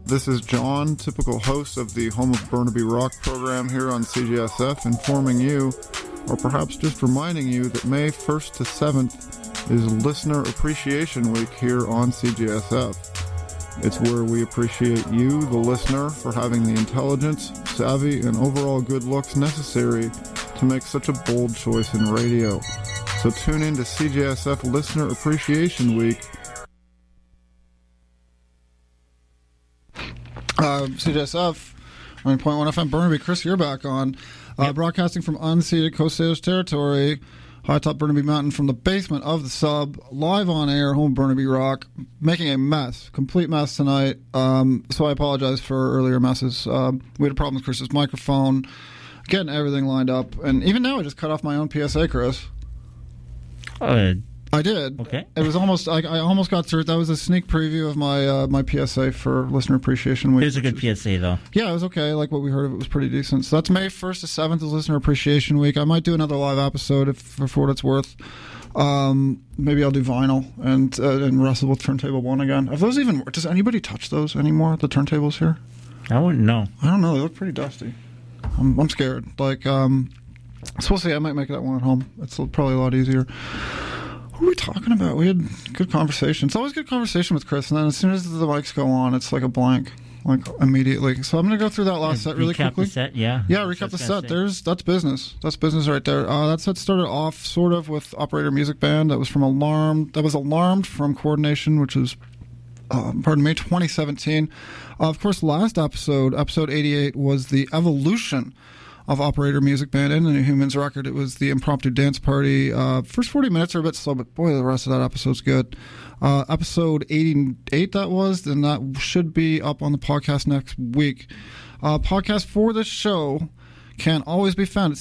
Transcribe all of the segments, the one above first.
This is John, typical host of the Home of Burnaby Rock program here on CJSF, informing you, or perhaps just reminding you, that May 1st to 7th is Listener Appreciation Week here on CJSF. It's where we appreciate you, the listener, for having the intelligence, savvy, and overall good looks necessary to make such a bold choice in radio. So tune in to CJSF Listener Appreciation Week. CJSF, 9.1 FM Burnaby. Chris, you're back on. Broadcasting from unceded Coast Salish territory, high top Burnaby Mountain, from the basement of the sub, live on air, home Burnaby Rock, making a mess, complete mess tonight. So I apologize for earlier messes. We had a problem with Chris's microphone, getting everything lined up, and even now I just cut off my own PSA, Chris. I did. Okay. It was almost. I almost got through it. That was a sneak preview of my my PSA for Listener Appreciation Week. It was a good PSA, though. Yeah, it was okay. Like what we heard of it was pretty decent. So that's May 1st to 7th is Listener Appreciation Week. I might do another live episode for what it's worth. Maybe I'll do vinyl and wrestle with Turntable 1 again. Have those even? Does anybody touch those anymore? The turntables here? I wouldn't know. I don't know. They look pretty dusty. I'm scared. Like so we'll see. I might make that one at home. It's probably a lot easier. What were we talking about? We had good conversation. It's always good conversation with Chris, and then as soon as the mics go on, it's like a blank, like immediately. So I'm going to go through that last set really quickly. Recap the set, yeah. Yeah, recap the set. That's business. That's business right there. That set started off sort of with Operator Music Band. That was from Alarmed. That was Alarmed from Coordination, which was, 2017. Of course, last episode 88, was the evolution of Operator Music Band and the New Humans record. It was the impromptu dance party. First 40 minutes are a bit slow, but boy, the rest of that episode's good. Episode 88 that was, and that should be up on the podcast next week. Podcast for this show can always be found at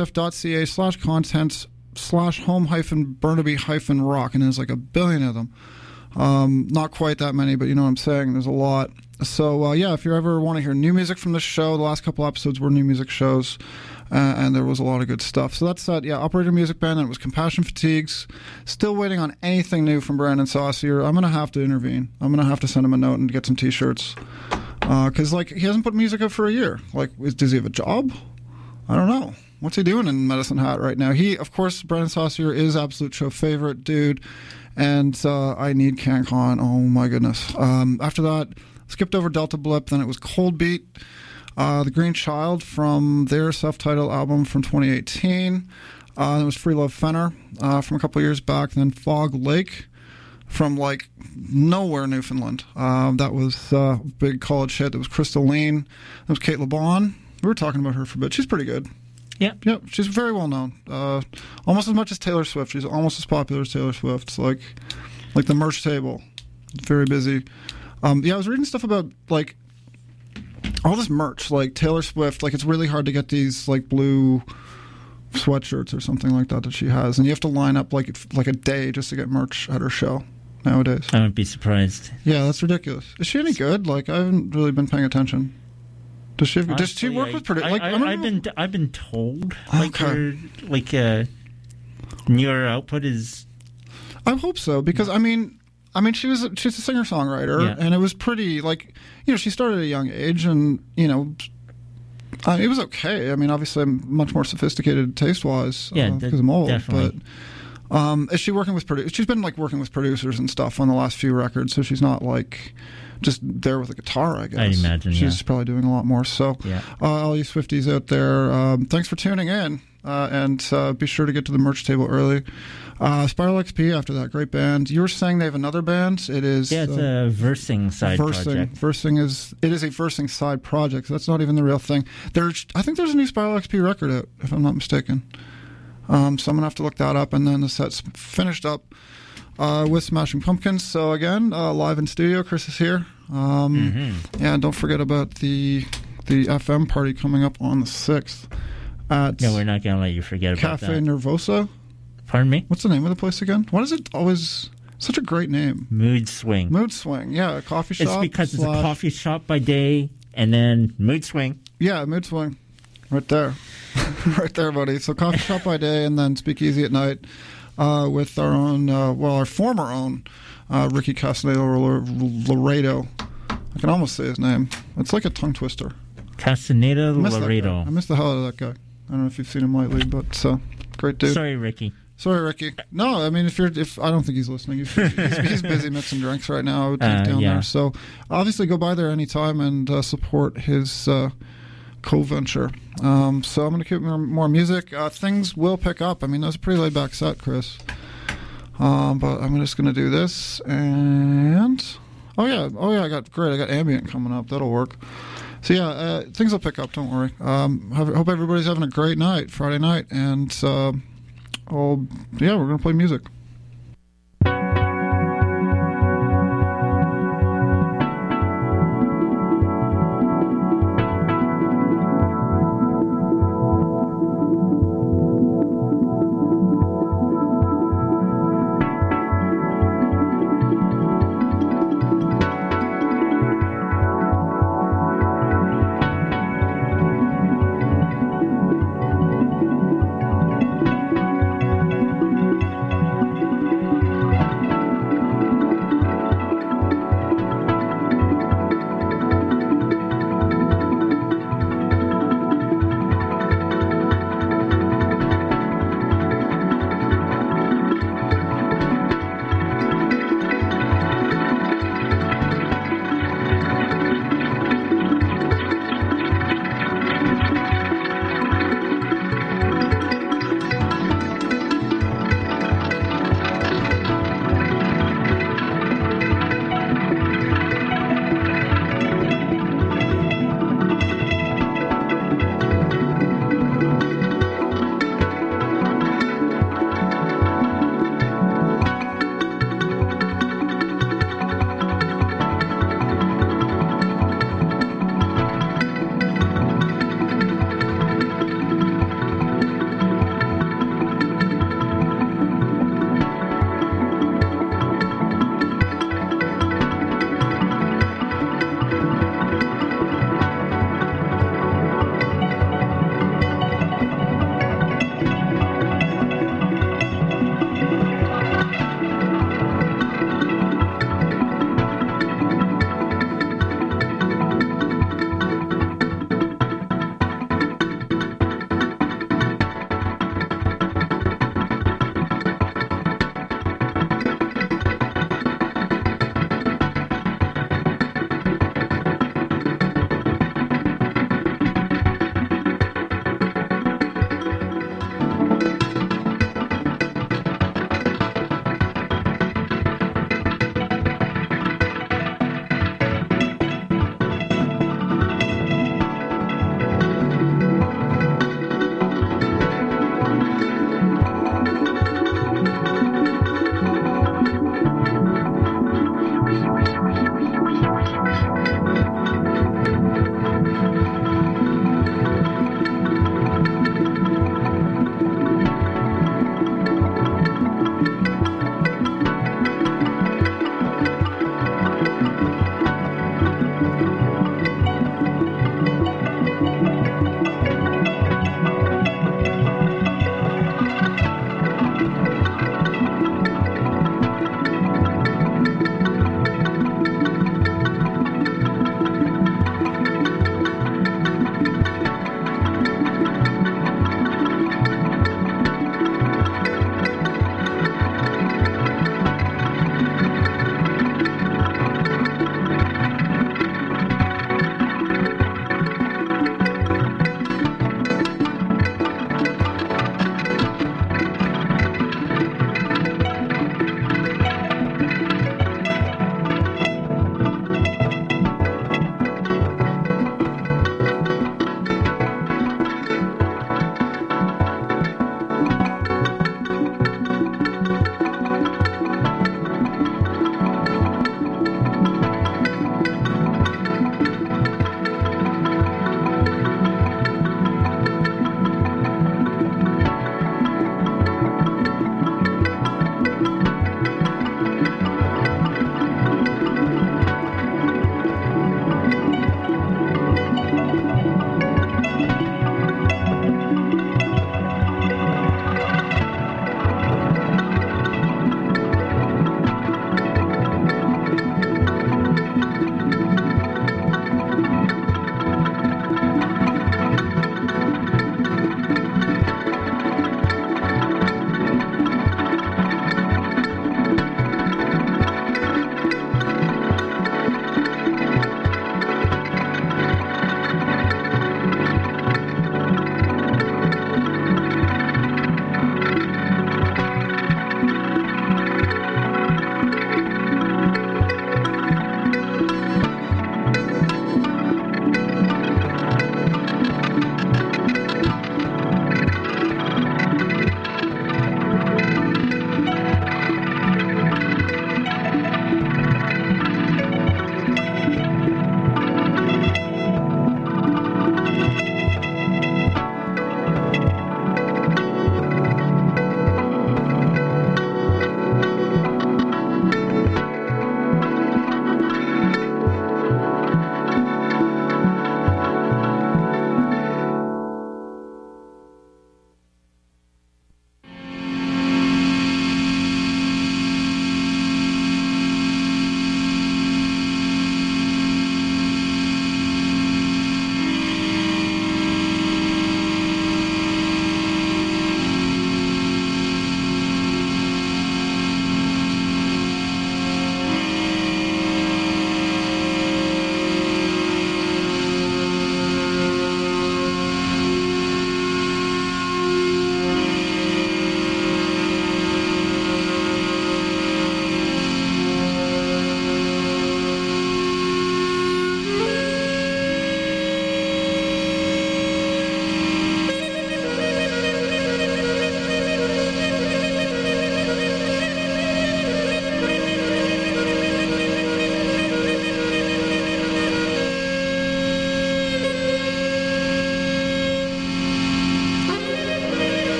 cjsf.ca/content/home-burnaby-rock, and there's like a billion of them. Not quite that many, but you know what I'm saying. There's a lot. So, if you ever want to hear new music from this show, the last couple episodes were new music shows, and there was a lot of good stuff. So that's that. Yeah, Operator Music Band, and it was Compassion Fatigues. Still waiting on anything new from Brandon Saucier. I'm going to have to intervene. I'm going to have to send him a note and get some T-shirts. Because, he hasn't put music up for a year. Does he have a job? I don't know. What's he doing in Medicine Hat right now? Of course, Brandon Saucier is Absolute Show favorite, dude. And I need CanCon. Oh, my goodness. After that, skipped over Delta Blip. Then it was Cold Beat, The Green Child from their self-titled album from 2018. It was Free Love Fenner from a couple years back. Then Fog Lake from nowhere Newfoundland. That was a big college hit. It was Crystalline. It was Kate LeBon. We were talking about her for a bit. She's pretty good. Yeah. Yep, she's very well known. Almost as much as Taylor Swift. She's almost as popular as Taylor Swift. It's like the merch table. Very busy. I was reading stuff about all this merch, Taylor Swift. It's really hard to get these blue sweatshirts or something like that she has, and you have to line up like a day just to get merch at her show nowadays. I wouldn't be surprised. Yeah, that's ridiculous. Is she any good? I haven't really been paying attention. Does she work with producers? I've been told your output is. I hope so, because she's a singer-songwriter, and it was pretty she started at a young age, and it was okay. Obviously I'm much more sophisticated taste-wise because I'm old, definitely. But is she working with producers? She's been working with producers and stuff on the last few records, so she's not just there with a guitar, I guess. I imagine, she's probably doing a lot more. So, all you Swifties out there, thanks for tuning in, and be sure to get to the merch table early. Spiral XP after that, great band. You were saying they have another band. It is it's a versing side project. Versing is a versing side project. So that's not even the real thing. I think there's a new Spiral XP record out, if I'm not mistaken. So I'm gonna have to look that up, and then the set's finished up with Smashing Pumpkins. So again, live in studio, Chris is here. And don't forget about the FM party coming up on the 6th at. No, we're not gonna let you forget about Cafe that. Nervosa. Pardon me? What's the name of the place again? Why is it always such a great name? Mood Swing. Mood Swing, yeah, a coffee shop. It's because it's a coffee shop by day, and then Mood Swing. Yeah, Mood Swing. Right there. Right there, buddy. So coffee shop by day, and then speakeasy at night with our own, our former own, Ricky Castaneda Laredo. I can almost say his name. It's like a tongue twister. Castaneda I miss Laredo. I miss the hell out of that guy. I don't know if you've seen him lately, but great dude. Sorry, Ricky. Sorry, Ricky. No, I mean, if I don't think he's listening. He's busy mixing drinks right now. I would think down there. So obviously, go by there anytime and support his co-venture. So I'm going to keep more music. Things will pick up. I mean, that was a pretty laid back set, Chris. But I'm just going to do this and oh yeah, I got ambient coming up. That'll work. So yeah, things will pick up. Don't worry. Hope everybody's having a great night, Friday night, and we're gonna play music.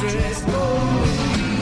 dress code.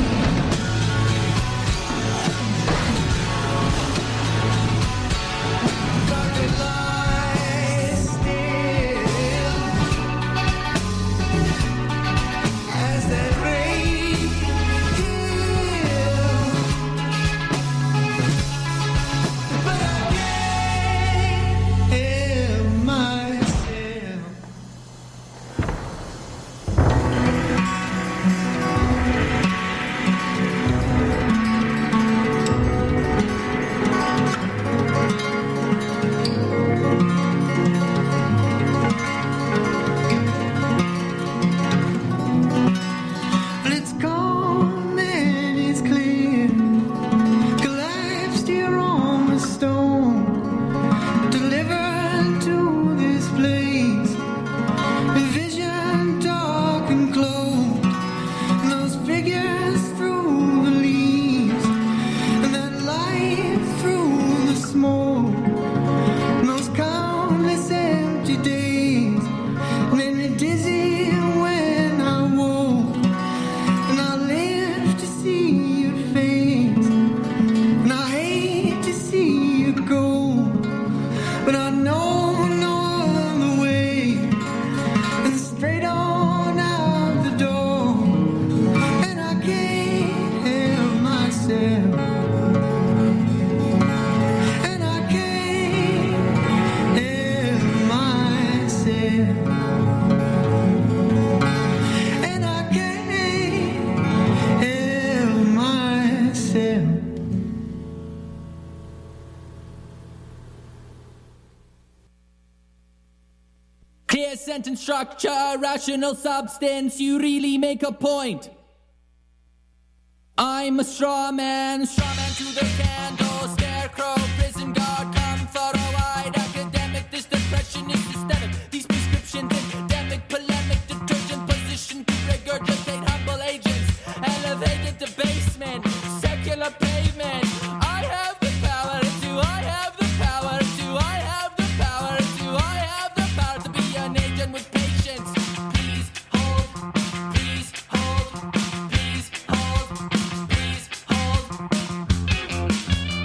Clear sentence structure, rational substance, you really make a point. I'm a straw man to the candle, scarecrow, prison guard, come for a wide academic. This depression is systemic. These prescriptions, endemic, polemic, detergent position to regurgitate humble agents, elevated to basement, secular pavement. I have the power to, I have the power to, I have the power to, I have the power to be an agent with patience. Please hold, please hold, please hold, please hold.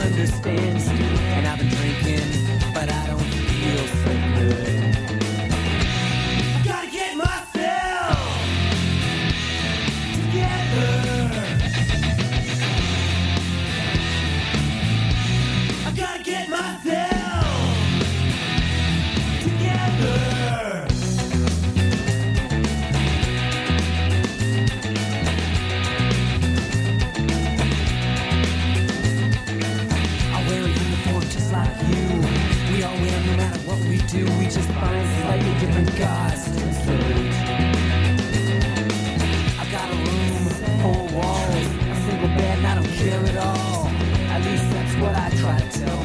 understand, and I've been drinking, but I don't feel so good. I gotta get myself together. I gotta get myself together. Like you, we all win no matter what we do. We just find slightly different gods to serve. I've got a room, 4 walls, a single bed, and I don't care at all. At least that's what I try to tell